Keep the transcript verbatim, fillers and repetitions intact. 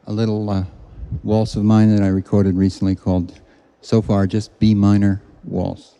a little uh, waltz of mine that I recorded recently called, so far, just B minor waltz.